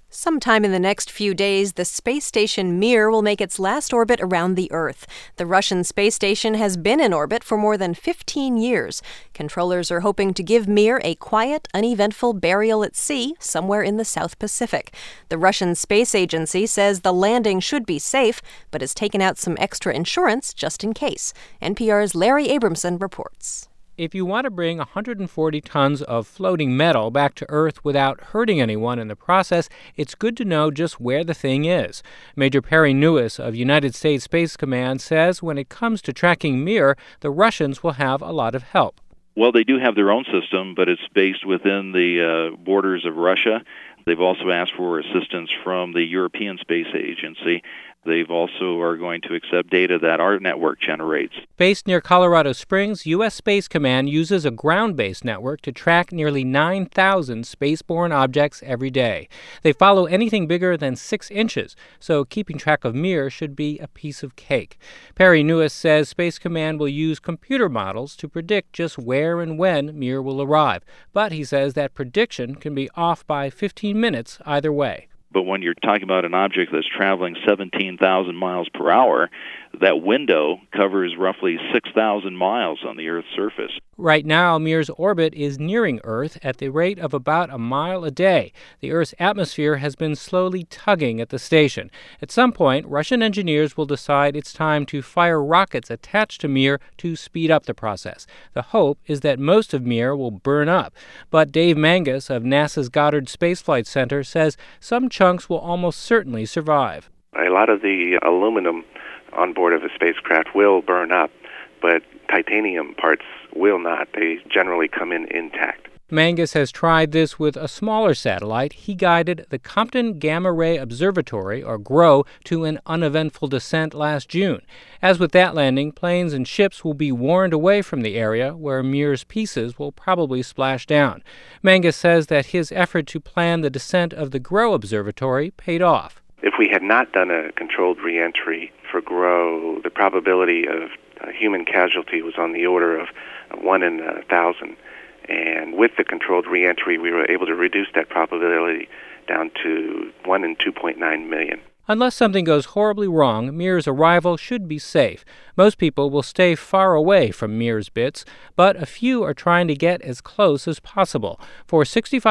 Sometime in the next few days, the space station Mir will make its last orbit around the Earth. The Russian space station has been in orbit for more than 15 years. Controllers are hoping to give Mir a quiet, uneventful burial at sea somewhere in the South Pacific. The Russian Space Agency says the landing should be safe, but has taken out some extra insurance just in case. NPR's Larry Abramson reports. If you want to bring 140 tons of floating metal back to Earth without hurting anyone in the process, it's good to know just where the thing is. Major Perry Newis of United States Space Command says when it comes to tracking Mir, the Russians will have a lot of help. Well, they do have their own system, but it's based within the borders of Russia. They've also asked for assistance from the European Space Agency. They've also are going to accept data that our network generates. Based near Colorado Springs, U.S. Space Command uses a ground-based network to track nearly 9,000 spaceborne objects every day. They follow anything bigger than 6 inches, so keeping track of Mir should be a piece of cake. Perry Newis says Space Command will use computer models to predict just where and when Mir will arrive. But he says that prediction can be off by 15 minutes either way. But when you're talking about an object that's traveling 17,000 miles per hour, that window covers roughly 6,000 miles on the Earth's surface. Right now, Mir's orbit is nearing Earth at the rate of about a mile a day. The Earth's atmosphere has been slowly tugging at the station. At some point, Russian engineers will decide it's time to fire rockets attached to Mir to speed up the process. The hope is that most of Mir will burn up. But Dave Mangus of NASA's Goddard Space Flight Center says some chunks will almost certainly survive. A lot of the aluminum on board of a spacecraft will burn up, but titanium parts will not. They generally come in intact. Mangus has tried this with a smaller satellite. He guided the Compton Gamma Ray Observatory, or GROW, to an uneventful descent last June. As with that landing, planes and ships will be warned away from the area where Mir's pieces will probably splash down. Mangus says that his effort to plan the descent of the GROW Observatory paid off. If we had not done a controlled reentry for GROW, the probability of human casualty was on the order of 1 in 1,000. And with the controlled reentry, we were able to reduce that probability down to 1 in 2.9 million. Unless something goes horribly wrong, Mir's arrival should be safe. Most people will stay far away from Mir's bits, but a few are trying to get as close as possible. For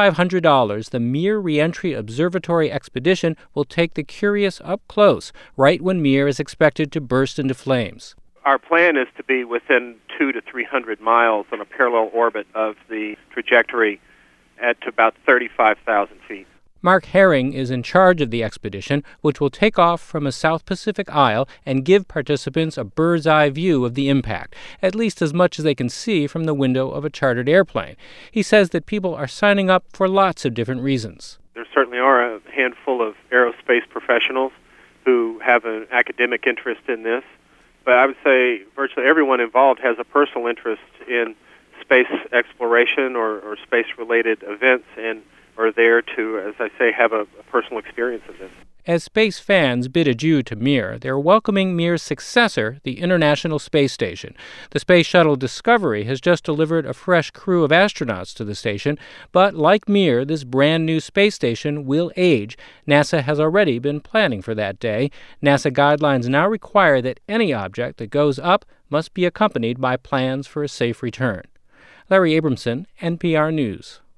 $6,500, the Mir Reentry Observatory expedition will take the curious up close, right when Mir is expected to burst into flames. Our plan is to be within 200 to 300 miles on a parallel orbit of the trajectory at about 35,000 feet. Mark Herring is in charge of the expedition, which will take off from a South Pacific isle and give participants a bird's-eye view of the impact, at least as much as they can see from the window of a chartered airplane. He says that people are signing up for lots of different reasons. There certainly are a handful of aerospace professionals who have an academic interest in this, but I would say virtually everyone involved has a personal interest in space exploration or space-related events and are there to, as I say, have a personal experience of this. As space fans bid adieu to Mir, they're welcoming Mir's successor, the International Space Station. The Space Shuttle Discovery has just delivered a fresh crew of astronauts to the station, but like Mir, this brand-new space station will age. NASA has already been planning for that day. NASA guidelines now require that any object that goes up must be accompanied by plans for a safe return. Larry Abramson, NPR News.